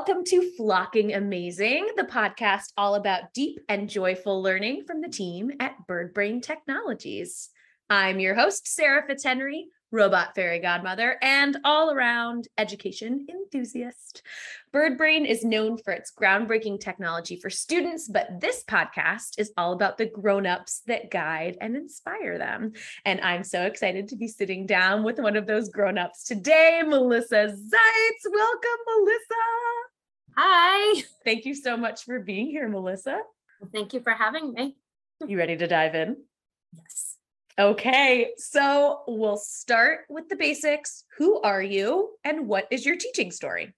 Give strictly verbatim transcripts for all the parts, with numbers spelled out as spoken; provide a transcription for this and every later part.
Welcome to Flocking Amazing, the podcast all about deep and joyful learning from the team at Bird Brain Technologies. I'm your host, Sarah Fitzhenry, robot fairy godmother, and all-around education enthusiast. Bird Brain is known for its groundbreaking technology for students, but this podcast is all about the grown-ups that guide and inspire them. And I'm so excited to be sitting down with one of those grown-ups today, Melissa Zeitz. Welcome, Melissa. Hi. Thank you so much for being here, Melissa. Well, thank you for having me. You ready to dive in? Yes. Okay, so we'll start with the basics. Who are you and what is your teaching story?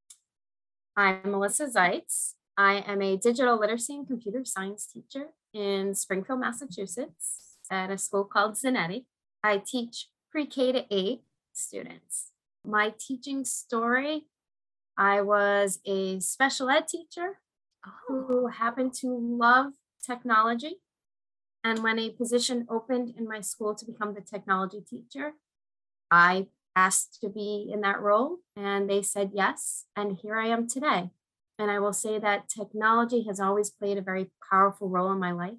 I'm Melissa Zeitz. I am a digital literacy and computer science teacher in Springfield, Massachusetts at a school called Zanetti. I teach pre-K to eight students. My teaching story, I was a special ed teacher Oh. who happened to love technology. And when a position opened in my school to become the technology teacher, I asked to be in that role and they said yes. And here I am today. And I will say that technology has always played a very powerful role in my life.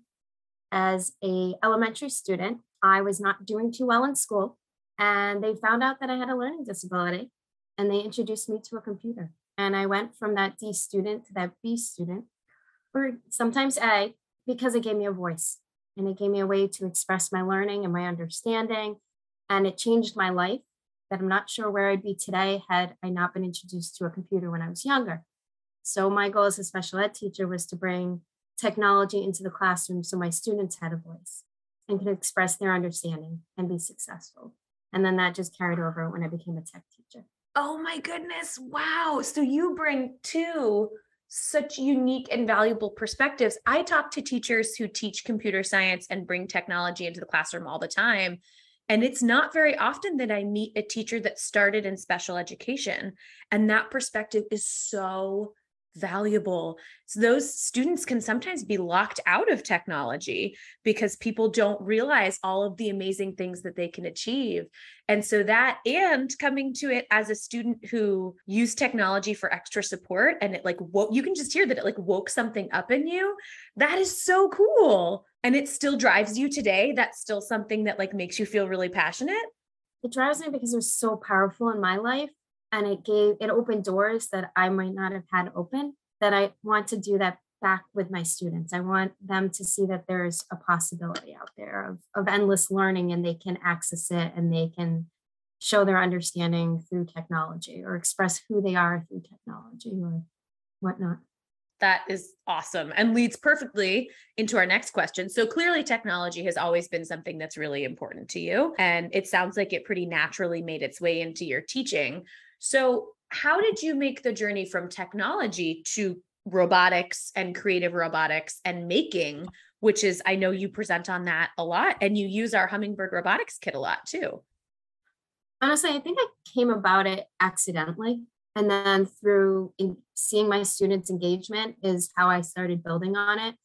As a elementary student, I was not doing too well in school and they found out that I had a learning disability and they introduced me to a computer. And I went from that D student to that B student, or sometimes A, because it gave me a voice. And it gave me a way to express my learning and my understanding. And it changed my life that I'm not sure where I'd be today had I not been introduced to a computer when I was younger. So my goal as a special ed teacher was to bring technology into the classroom so my students had a voice and could express their understanding and be successful. And then that just carried over when I became a tech teacher. Oh my goodness. Wow. So you bring two such unique and valuable perspectives. I talk to teachers who teach computer science and bring technology into the classroom all the time. And it's not very often that I meet a teacher that started in special education. And that perspective is so valuable. So those students can sometimes be locked out of technology because people don't realize all of the amazing things that they can achieve. And so that, and coming to it as a student who used technology for extra support and it like, woke, you can just hear that it like woke something up in you. That is so cool. And it still drives you today. That's still something that like makes you feel really passionate. It drives me because it was so powerful in my life. And it gave, it opened doors that I might not have had open, that I want to do that back with my students. I want them to see that there's a possibility out there of, of endless learning and they can access it and they can show their understanding through technology or express who they are through technology or whatnot. That is awesome and leads perfectly into our next question. So clearly technology has always been something that's really important to you. And it sounds like it pretty naturally made its way into your teaching. So how did you make the journey from technology to robotics and creative robotics and making, which is, I know you present on that a lot and you use our Hummingbird robotics kit a lot too. Honestly, I think I came about it accidentally. And then through in seeing my students' engagement is how I started building on it.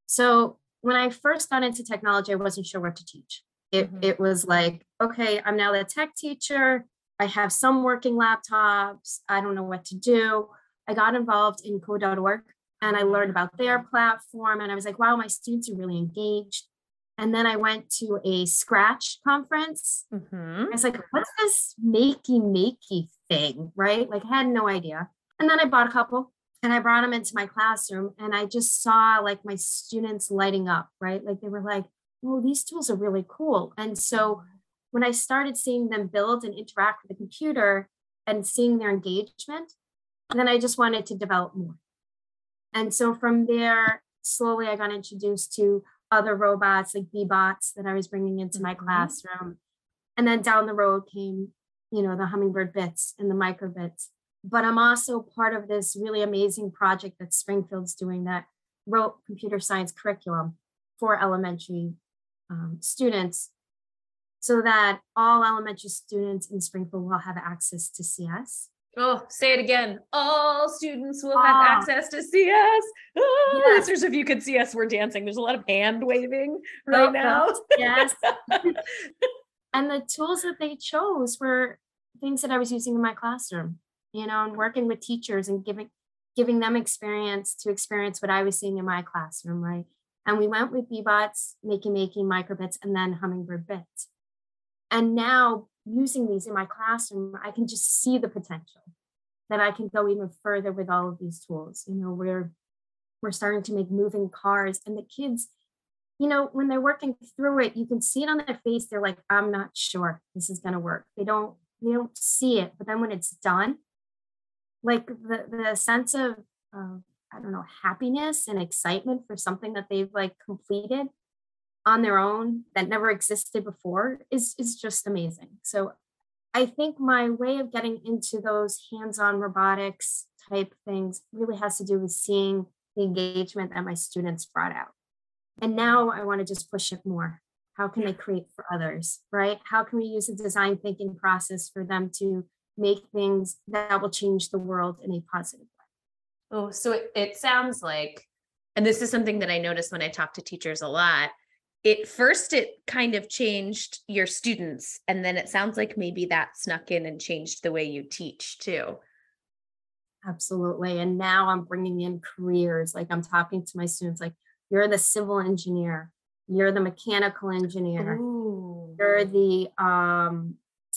So when I first got into technology, I wasn't sure what to teach. It, mm-hmm. it was like, okay, I'm now the tech teacher. I have some working laptops. I don't know what to do. I got involved in code dot org and I learned about their platform. And I was like, wow, my students are really engaged. And then I went to a Scratch conference. Mm-hmm. I was like, what's this makey makey thing, right? Like I had no idea. And then I bought a couple and I brought them into my classroom and I just saw like my students lighting up, right? Like they were like, oh, these tools are really cool. And so when I started seeing them build and interact with the computer and seeing their engagement, then I just wanted to develop more. And so from there, slowly I got introduced to other robots like B-bots that I was bringing into my mm-hmm. classroom. And then down the road came, you know, the Hummingbird bits and the microbits. But I'm also part of this really amazing project that Springfield's doing that wrote computer science curriculum for elementary um, students so that all elementary students in Springfield will have access to C S. Oh, say it again. All students will have ah. access to C S. Oh, yes. Listeners, if you could see us, we're dancing. There's a lot of hand waving right oh, now. Yes. And the tools that they chose were things that I was using in my classroom, you know, and working with teachers and giving, giving them experience to experience what I was seeing in my classroom, right? And we went with Bee-Bots, Makey Makey, Microbits, and then Hummingbird Bits. And now using these in my classroom, I can just see the potential that I can go even further with all of these tools. You know, we're we're starting to make moving cars, and the kids, you know, when they're working through it, you can see it on their face. They're like, I'm not sure this is going to work. They don't, they don't see it. But then when it's done, like the, the sense of, uh, I don't know, happiness and excitement for something that they've like completed on their own that never existed before is, is just amazing. So I think my way of getting into those hands-on robotics type things really has to do with seeing the engagement that my students brought out. And now I want to just push it more. How can they create for others, right? How can we use a design thinking process for them to make things that will change the world in a positive way? Oh, so it, it sounds like, and this is something that I notice when I talk to teachers a lot, it first, it kind of changed your students. And then it sounds like maybe that snuck in and changed the way you teach too. Absolutely. And now I'm bringing in careers. Like I'm talking to my students, like, you're the civil engineer, you're the mechanical engineer, Ooh. You're the um,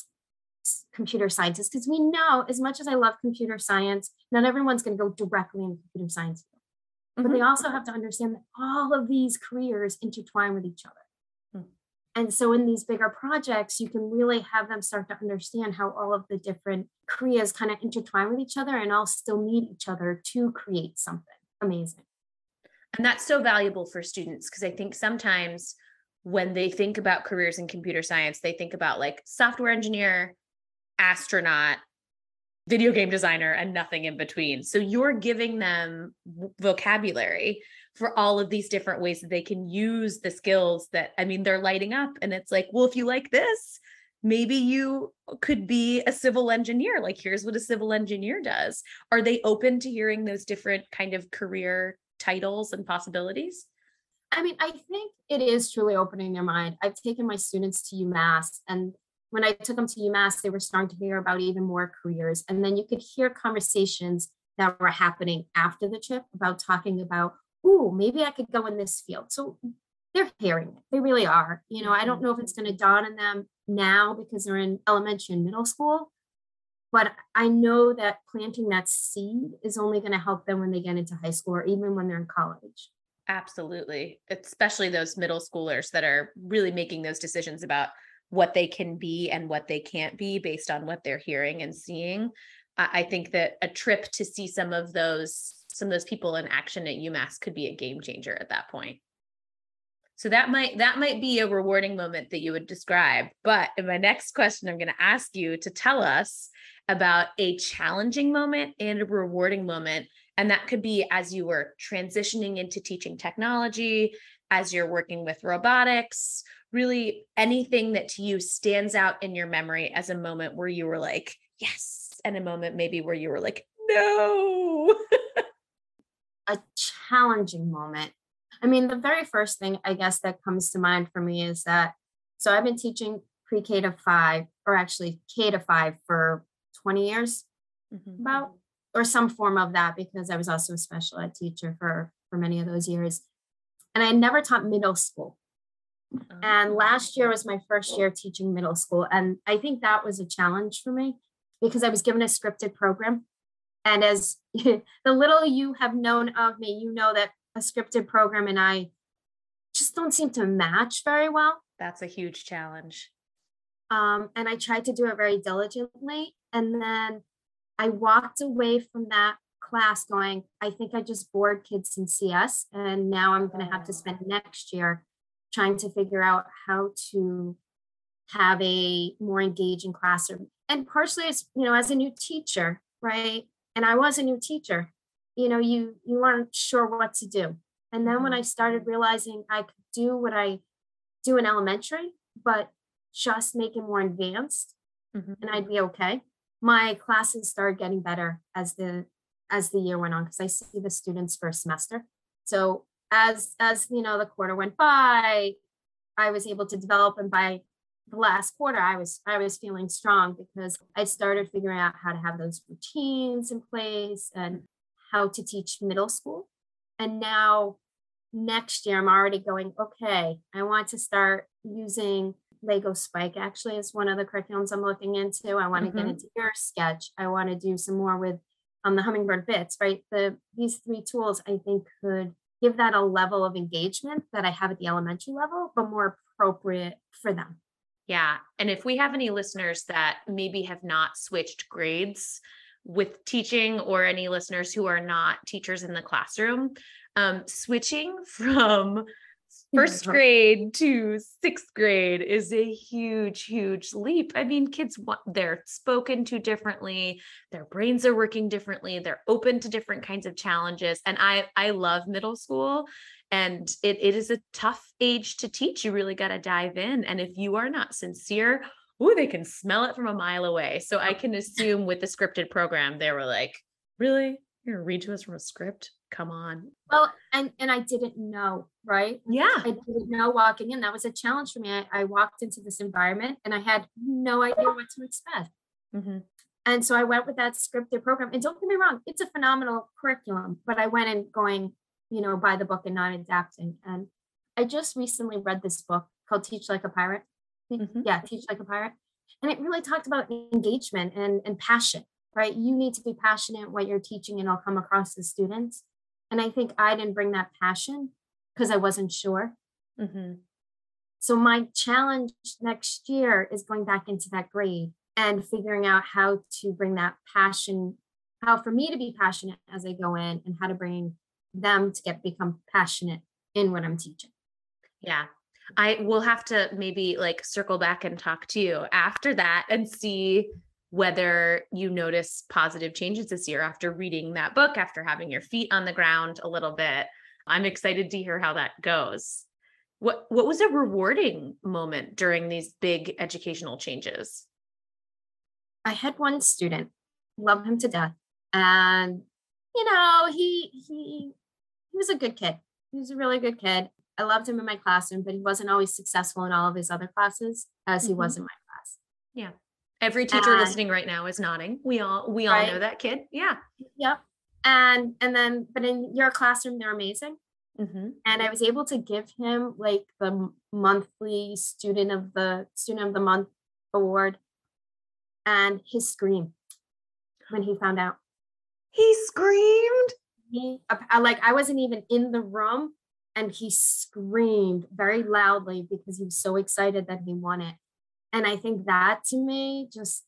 computer scientist. Because we know, as much as I love computer science, not everyone's going to go directly in computer science. Mm-hmm. But they also have to understand that all of these careers intertwine with each other. Mm. And so in these bigger projects, you can really have them start to understand how all of the different careers kind of intertwine with each other and all still need each other to create something amazing. And that's so valuable for students, because I think sometimes when they think about careers in computer science, they think about like software engineer, astronaut, video game designer, and nothing in between. So you're giving them vocabulary for all of these different ways that they can use the skills that, I mean, they're lighting up. And it's like, well, if you like this, maybe you could be a civil engineer. Like, here's what a civil engineer does. Are they open to hearing those different kind of career titles and possibilities? I mean, I think it is truly opening their mind. I've taken my students to UMass, and when I took them to UMass, they were starting to hear about even more careers. And then you could hear conversations that were happening after the trip about talking about, ooh, maybe I could go in this field. So they're hearing it. They really are. You know, I don't know if it's going to dawn on them now because they're in elementary and middle school, but I know that planting that seed is only going to help them when they get into high school or even when they're in college. Absolutely. Especially those middle schoolers that are really making those decisions about what they can be and what they can't be based on what they're hearing and seeing. I think that a trip to see some of those, some of those people in action at UMass could be a game changer at that point. So that might, that might be a rewarding moment that you would describe. But in my next question, I'm going to ask you to tell us about a challenging moment and a rewarding moment. And that could be as you were transitioning into teaching technology, as you're working with robotics, really anything that to you stands out in your memory as a moment where you were like, yes, and a moment maybe where you were like, no. A challenging moment. I mean, the very first thing I guess that comes to mind for me is that, so I've been teaching pre-K to five, or actually K to five for twenty years, mm-hmm. about, or some form of that, because I was also a special ed teacher for, for many of those years. And I never taught middle school. Oh. And last year was my first year teaching middle school. And I think that was a challenge for me because I was given a scripted program. And as the little you have known of me, you know that a scripted program and I just don't seem to match very well. That's a huge challenge. Um, and I tried to do it very diligently. And then I walked away from that class going, I think I just bored kids in C S. And now I'm going to have to spend next year trying to figure out how to have a more engaging classroom. And partially, as you know, as a new teacher, right? And I was a new teacher, you know, you you aren't sure what to do. And then when I started realizing I could do what I do in elementary, but just make it more advanced, mm-hmm. and I'd be okay. My classes started getting better as the as the year went on, because I see the students first semester. So as as you know, the quarter went by, I was able to develop, and by the last quarter, I was I was feeling strong because I started figuring out how to have those routines in place and how to teach middle school. And now next year, I'm already going, okay, I want to start using Lego Spike actually is one of the curriculums I'm looking into. I want to get Mhm. into your sketch. I want to do some more with um, the Hummingbird Bits, right? The These three tools I think could give that a level of engagement that I have at the elementary level, but more appropriate for them. Yeah. And if we have any listeners that maybe have not switched grades with teaching, or any listeners who are not teachers in the classroom, um, switching from first Mhm. grade to sixth grade is a huge, huge leap. I mean, kids want, they're spoken to differently, their brains are working differently, they're open to different kinds of challenges. And I I love middle school. And it, it is a tough age to teach. You really got to dive in. And if you are not sincere, ooh, they can smell it from a mile away. So I can assume with the scripted program, they were like, really? You're gonna read to us from a script? Come on. Well, and and I didn't know, right? Yeah. I didn't know walking in. That was a challenge for me. I, I walked into this environment and I had no idea what to expect. Mhm. And so I went with that scripted program. And don't get me wrong, it's a phenomenal curriculum, but I went in going, you know, by the book and not adapting. And I just recently read this book called Teach Like a Pirate. Te- Mhm. Yeah, Teach Like a Pirate. And it really talked about engagement and, and passion, right? You need to be passionate what you're teaching and it'll come across to students. And I think I didn't bring that passion because I wasn't sure. Mhm. So my challenge next year is going back into that grade and figuring out how to bring that passion, how for me to be passionate as I go in and how to bring them to get become passionate in what I'm teaching. Yeah. I will have to maybe like circle back and talk to you after that and see whether you notice positive changes this year after reading that book, after having your feet on the ground a little bit. I'm excited to hear how that goes. What what was a rewarding moment during these big educational changes? I had one student, love him to death. And you know, he he he was a good kid. He was a really good kid. I loved him in my classroom, but he wasn't always successful in all of his other classes as he was Mhm. in my class. Yeah. Every teacher And listening right now is nodding. We all we all know right, that kid. Yeah. yep. And and then, but in your classroom, they're amazing. Mhm. And I was able to give him like the m- monthly student of the student of the month award and his scream when he found out. He screamed. He I, like I wasn't even in the room and he screamed very loudly because he was so excited that he won it. And I think that to me just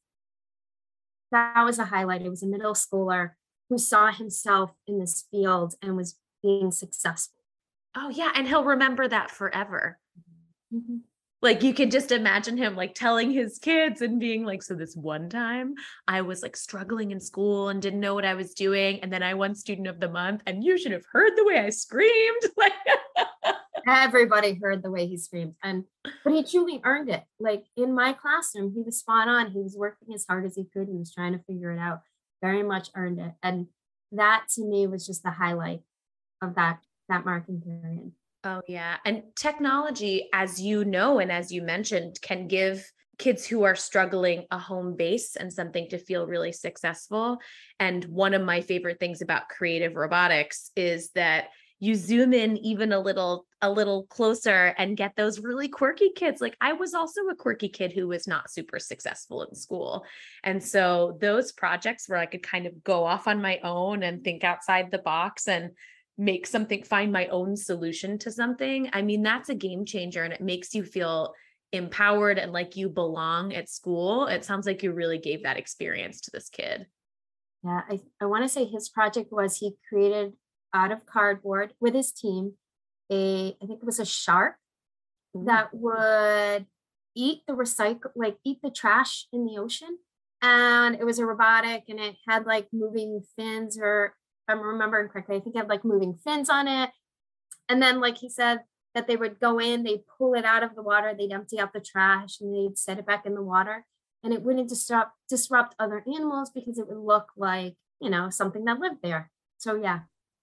that was a highlight. It was a middle schooler who saw himself in this field and was being successful. Oh yeah, and he'll remember that forever. Mhm. Like, you can just imagine him, like, telling his kids and being like, "So this one time, I was, like, struggling in school and didn't know what I was doing, and then I won student of the month, and you should have heard the way I screamed." Like Everybody heard the way he screamed, and but he truly earned it. Like in my classroom, he was spot on. He was working as hard as he could. He was trying to figure it out. Very much earned it, and that to me was just the highlight of that that marking period. Oh, yeah, and technology, as you know, and as you mentioned, can give kids who are struggling a home base and something to feel really successful. And one of my favorite things about creative robotics is that you zoom in even a little a little closer and get those really quirky kids. Like, I was also a quirky kid who was not super successful in school. And so those projects where I could kind of go off on my own and think outside the box and make something, find my own solution to something. I mean, that's a game changer, and it makes you feel empowered and like you belong at school. It sounds like you really gave that experience to this kid. Yeah, I, I want to say his project was he created out of cardboard with his team a I think it was a shark Ooh. that would eat the recycle like eat the trash in the ocean. And it was a robotic and it had like moving fins, or if I'm remembering correctly, I think it had like moving fins on it. And then like he said that they would go in, they'd pull it out of the water, they'd empty out the trash and they'd set it back in the water. And it wouldn't disrupt disrupt other animals because it would look like, you know, something that lived there. So yeah.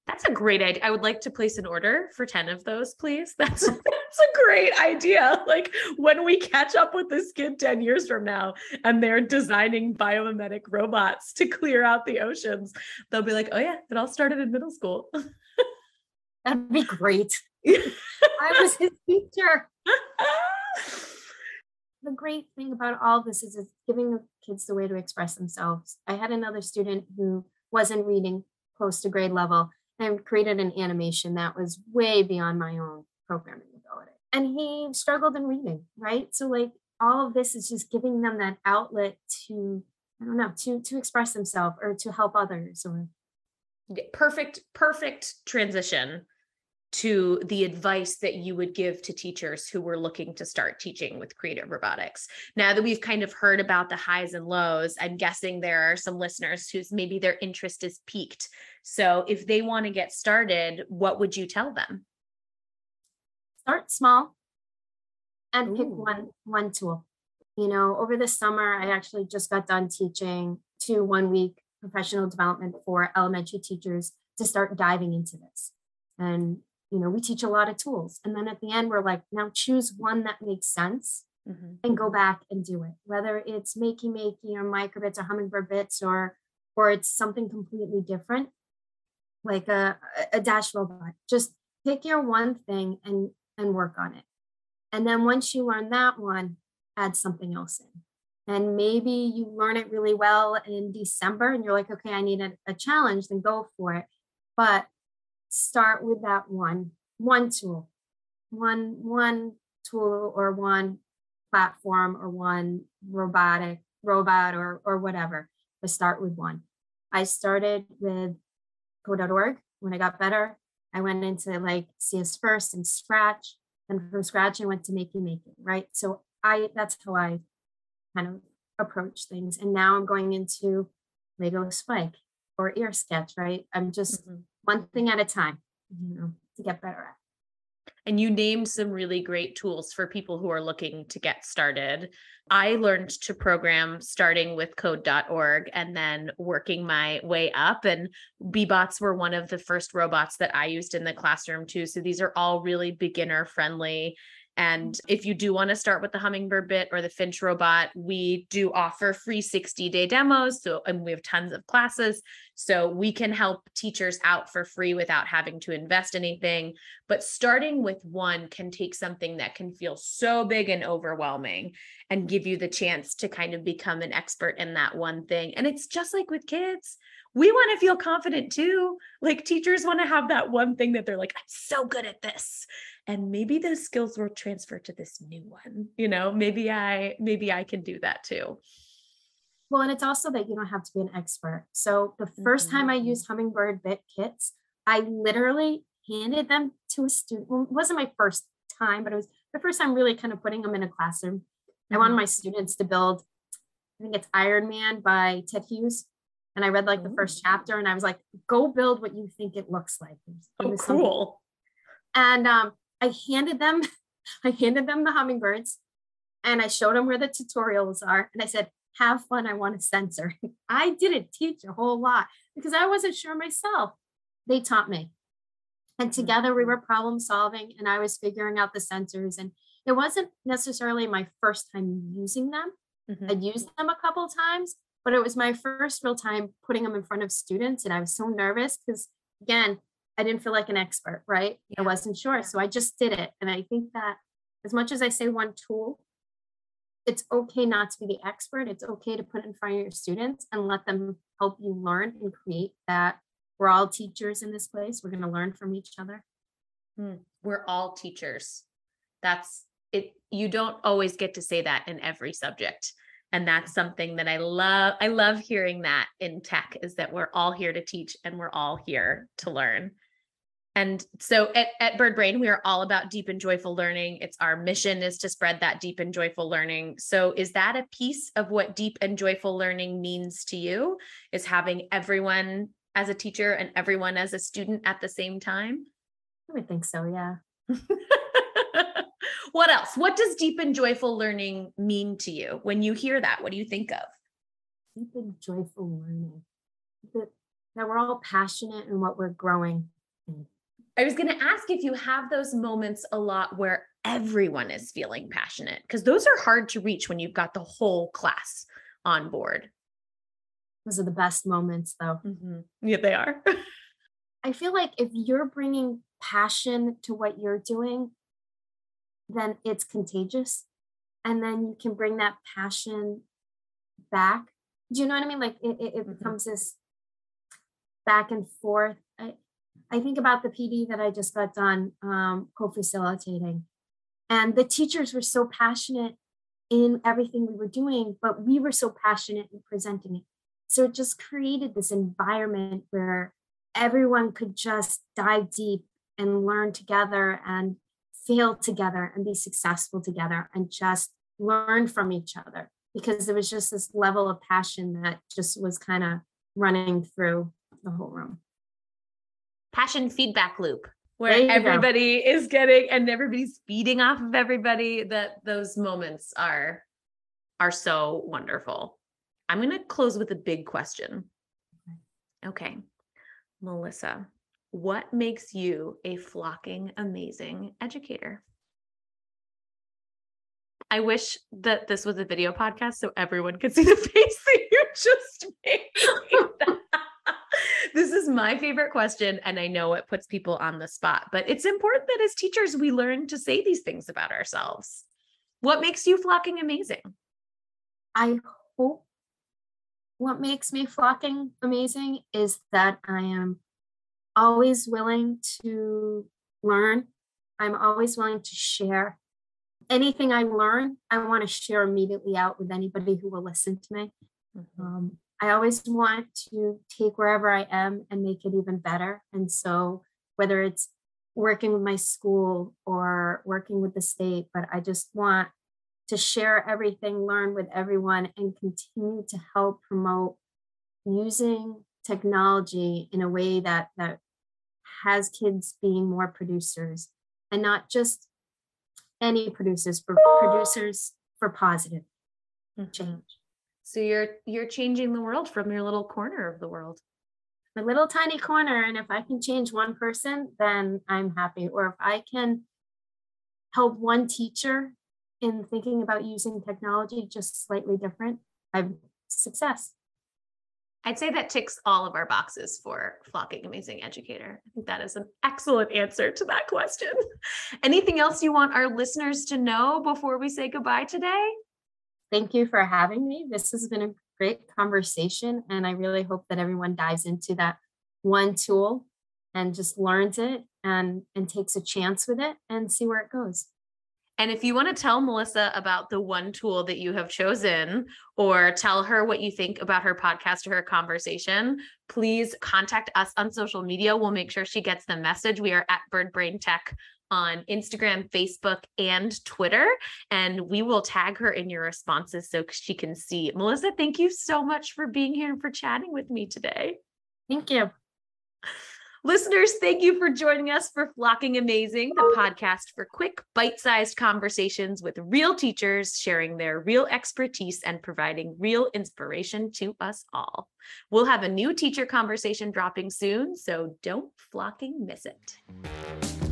That's a great idea. I would like to place an order for ten of those, please. That's that's a great idea. Like when we catch up with this kid ten years from now and they're designing biomimetic robots to clear out the oceans, they'll be like, oh yeah, it all started in middle school. That'd be great. I was his teacher. The great thing about all this is it's giving the kids the way to express themselves. I had another student who wasn't reading close to grade level and created an animation that was way beyond my own programming ability. And he struggled in reading, right? So like all of this is just giving them that outlet to, I don't know, to to express themselves or to help others. Or perfect, perfect transition to the advice that you would give to teachers who were looking to start teaching with creative robotics. Now that we've kind of heard about the highs and lows, I'm guessing there are some listeners whose maybe their interest is piqued. So if they want to get started, what would you tell them? Start small and Ooh. pick one one tool. You know, over the summer, I actually just got done teaching two one week professional development for elementary teachers to start diving into this. And you know, we teach a lot of tools. And then at the end, we're like, now choose one that makes sense mm-hmm. and go back and do it. Whether it's Makey Makey or Microbits or Hummingbird Bits or or it's something completely different, like a, a dash robot. Just pick your one thing and, and work on it. And then once you learn that one, add something else in. And maybe you learn it really well in December and you're like, okay, I need a, a challenge, then go for it. But start with that one, one tool, one, one tool or one platform or one robotic robot or, or whatever, but start with one. I started with code dot org. When I got better, I went into like C S First and Scratch. And from Scratch, I went to Makey Makey, right? So I, that's how I kind of approach things. And now I'm going into Lego Spike or Ear Sketch, right? I'm just mm-hmm. one thing at a time, you know, to get better at. And you named some really great tools for people who are looking to get started. I learned to program starting with code dot org and then working my way up. And Bee-Bots were one of the first robots that I used in the classroom too. So these are all really beginner friendly. And if you do want to start with the Hummingbird Bit or the Finch robot, we do offer free sixty day demos. So, and we have tons of classes. So we can help teachers out for free without having to invest anything. But starting with one can take something that can feel so big and overwhelming and give you the chance to kind of become an expert in that one thing. And it's just like with kids. We want to feel confident too. Like teachers want to have that one thing that they're like, I'm so good at this. And maybe those skills will transfer to this new one. You know, maybe I, maybe I can do that too. Well, and it's also that you don't have to be an expert. So the first mm-hmm. time I used Hummingbird Bit kits, I literally handed them to a student. Well, it wasn't my first time, but it was the first time really kind of putting them in a classroom. Mm-hmm. I wanted my students to build, I think it's Iron Man by Ted Hughes. And I read like the first chapter and I was like, go build what you think it looks like. It oh, cool. And um, I handed them, I handed them the hummingbirds and I showed them where the tutorials are. And I said, have fun. I want a sensor. I didn't teach a whole lot because I wasn't sure myself. They taught me. And together we were problem solving and I was figuring out the sensors. And it wasn't necessarily my first time using them. Mm-hmm. I'd used them a couple of times, but it was my first real time putting them in front of students. And I was so nervous because, again, I didn't feel like an expert, right? Yeah. I wasn't sure. Yeah. So I just did it. And I think that as much as I say one tool, it's okay not to be the expert. It's okay to put it in front of your students and let them help you learn and create that. We're all teachers in this place. We're going to learn from each other. Hmm. We're all teachers. That's it. You don't always get to say that in every subject. And that's something that I love. I love hearing that in tech is that we're all here to teach and we're all here to learn. And so at, at Bird Brain, we are all about deep and joyful learning. It's our mission is to spread that deep and joyful learning. So is that a piece of what deep and joyful learning means to you? Is having everyone as a teacher and everyone as a student at the same time? I would think so, yeah. What else? What does deep and joyful learning mean to you? When you hear that, what do you think of? Deep and joyful learning. That, that we're all passionate in what we're growing. I was going to ask if you have those moments a lot where everyone is feeling passionate, because those are hard to reach when you've got the whole class on board. Those are the best moments, though. Mm-hmm. Yeah, they are. I feel like if you're bringing passion to what you're doing, then it's contagious. And then you can bring that passion back. Do you know what I mean? Like it, it, it Mm-hmm. becomes this back and forth. I, I think about the P D that I just got done um, co-facilitating. And the teachers were so passionate in everything we were doing, but we were so passionate in presenting it. So it just created this environment where everyone could just dive deep and learn together and fail together and be successful together and just learn from each other, because there was just this level of passion that just was kind of running through the whole room. Passion feedback loop, where everybody go. is getting and everybody's feeding off of everybody. That those moments are are so wonderful. I'm going to close with a big question. Okay, Melissa, what makes you a flocking amazing educator? I wish that this was a video podcast so everyone could see the face that you just made. This is my favorite question, and I know it puts people on the spot, but it's important that as teachers, we learn to say these things about ourselves. What makes you flocking amazing? I hope what makes me flocking amazing is that I am always willing to learn. I'm always willing to share. Anything I learn, I want to share immediately out with anybody who will listen to me. Mm-hmm. Um, I always want to take wherever I am and make it even better. And so whether it's working with my school or working with the state, but I just want to share everything, learn with everyone, and continue to help promote using technology in a way that, that has kids being more producers, and not just any producers, but producers for positive mm-hmm. change. So you're you're changing the world from your little corner of the world. My little tiny corner. And if I can change one person, then I'm happy. Or if I can help one teacher in thinking about using technology just slightly different, I'm success. I'd say that ticks all of our boxes for flocking amazing educator. I think that is an excellent answer to that question. Anything else you want our listeners to know before we say goodbye today? Thank you for having me. This has been a great conversation, and I really hope that everyone dives into that one tool and just learns it and, and takes a chance with it and see where it goes. And if you want to tell Melissa about the one tool that you have chosen, or tell her what you think about her podcast or her conversation, please contact us on social media. We'll make sure she gets the message. We are at Bird Brain Tech on Instagram, Facebook, and Twitter, and we will tag her in your responses so she can see. Melissa, thank you so much for being here and for chatting with me today. Thank you. Listeners, thank you for joining us for Flocking Amazing, the podcast for quick, bite-sized conversations with real teachers sharing their real expertise and providing real inspiration to us all. We'll have a new teacher conversation dropping soon, so don't flocking miss it.